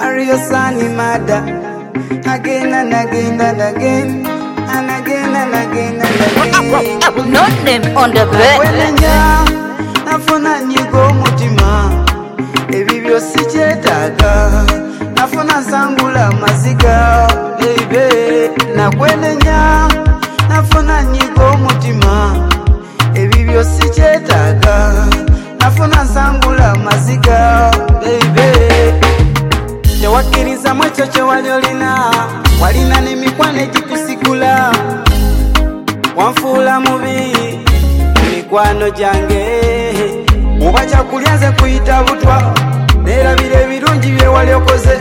Mario Sani Mada. Again and again and again. And again and again and again. Not them on the bed. Nafuna nyigo mutima. Ebibyo sichetaga. Nafuna sangula maziga. Baby. Nakwenenya. Nafuna nyigo mutima. Ebibyo sichetaga. Nafuna sangula maziga. Baby. Tewakiriza mwechoche waliolina. Walina nemikwane jikusikula. Wanfula mubi mikwano jange. Mubacha kulyanze kuyita butwa. Nera bire birungi bye waliokoze.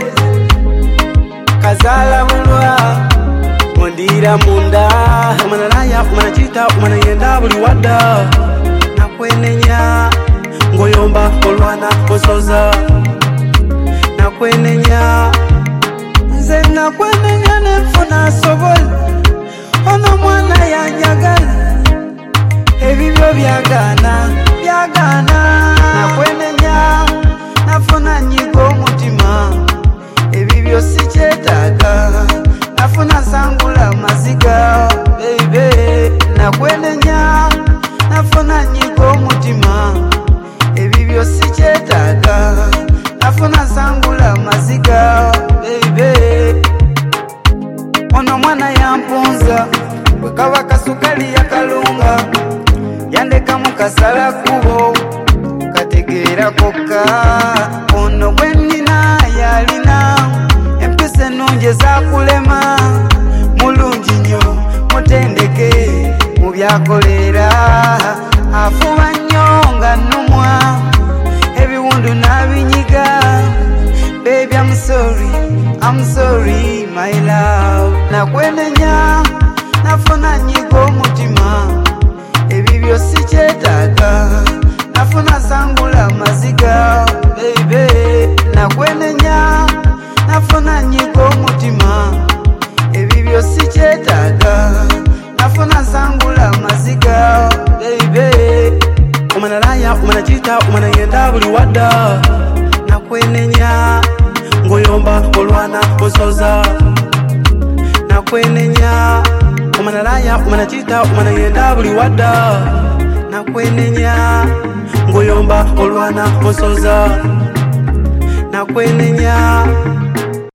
Kazala mulwa mondira munda. Umana naya, umana chita, umana yenda buli wada. Nakwenenya ngoyomba olwana kosoza. Nakwenenya nze nakwenenya nefuna sobola. Ono mwana yanjagala. Ebibyo byagana, byagana. Nakwenenya nafuna nyigo mutima. Ebibyo sichetaga. Nafuna sangula maziga. Baby. Nakwenenya nafuna nyigo mutima. Ebibyo sichetaga. Nafuna sangula maziga. Baby. Ono mwana yampunza. Wekaba kasukali ya kalunga. Yandeka mukasala kubo. Kategera koka. Ono gwenina yalina. Empise nunje za kulema. Mulungi nyo mutendeke. Mubyakolera. Afuwa nyonga numwa. Ebiwundu nabinyiga. Baby, I'm sorry, my love. Nakwenenya nafuna nyigo mutima. Ebibyo sichetaga. Nafuna sangula maziga. Baby. Nakwenenya nafuna nyigo mutima. Ebibyo sichetaga. Nafuna sangula maziga. Baby. Umana laya, umana chita, umana yenda buli wada. Nakwenenya ngoyomba olwana kosoza. Nakwenenya umana laya, umana chita, umana yenda buli wada. Nakwenenya ngoyomba olwana kosoza. Nakwenenya